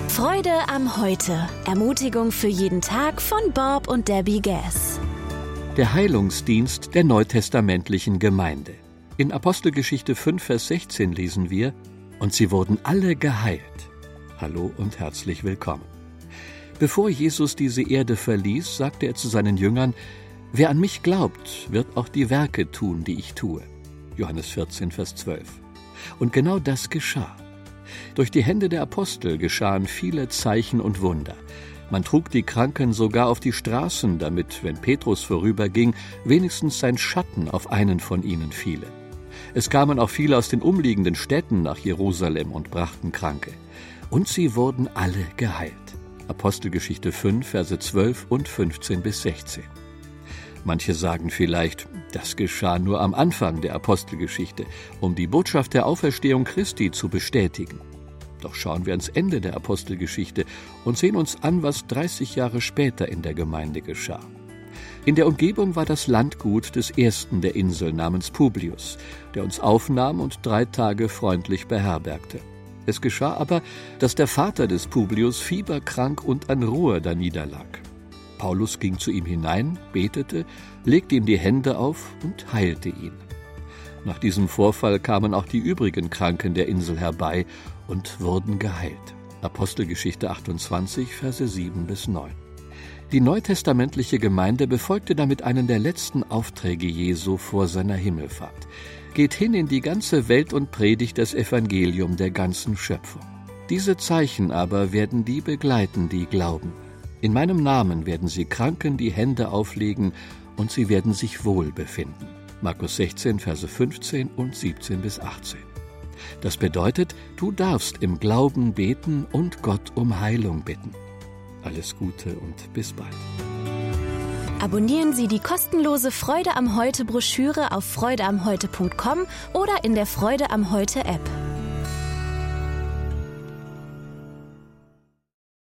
Freude am Heute. Ermutigung für jeden Tag von Bob und Debbie Gass. Der Heilungsdienst der neutestamentlichen Gemeinde. In Apostelgeschichte 5, Vers 16 lesen wir: Und sie wurden alle geheilt. Hallo und herzlich willkommen. Bevor Jesus diese Erde verließ, sagte er zu seinen Jüngern: Wer an mich glaubt, wird auch die Werke tun, die ich tue. Johannes 14, Vers 12. Und genau das geschah. Durch die Hände der Apostel geschahen viele Zeichen und Wunder. Man trug die Kranken sogar auf die Straßen, damit, wenn Petrus vorüberging, wenigstens sein Schatten auf einen von ihnen fiele. Es kamen auch viele aus den umliegenden Städten nach Jerusalem und brachten Kranke. Und sie wurden alle geheilt. Apostelgeschichte 5, Verse 12 und 15 bis 16. Manche sagen vielleicht, das geschah nur am Anfang der Apostelgeschichte, um die Botschaft der Auferstehung Christi zu bestätigen. Doch schauen wir ans Ende der Apostelgeschichte und sehen uns an, was 30 Jahre später in der Gemeinde geschah. In der Umgebung war das Landgut des ersten der Insel namens Publius, der uns aufnahm und 3 Tage freundlich beherbergte. Es geschah aber, dass der Vater des Publius fieberkrank und an Ruhr daniederlag. Paulus ging zu ihm hinein, betete, legte ihm die Hände auf und heilte ihn. Nach diesem Vorfall kamen auch die übrigen Kranken der Insel herbei und wurden geheilt. Apostelgeschichte 28, Verse 7 bis 9. Die neutestamentliche Gemeinde befolgte damit einen der letzten Aufträge Jesu vor seiner Himmelfahrt. Geht hin in die ganze Welt und predigt das Evangelium der ganzen Schöpfung. Diese Zeichen aber werden die begleiten, die glauben. In meinem Namen werden sie Kranken die Hände auflegen und sie werden sich wohl befinden. Markus 16, Verse 15 und 17 bis 18. Das bedeutet, du darfst im Glauben beten und Gott um Heilung bitten. Alles Gute und bis bald. Abonnieren Sie die kostenlose Freude am Heute Broschüre auf freudeamheute.com oder in der Freude am Heute App.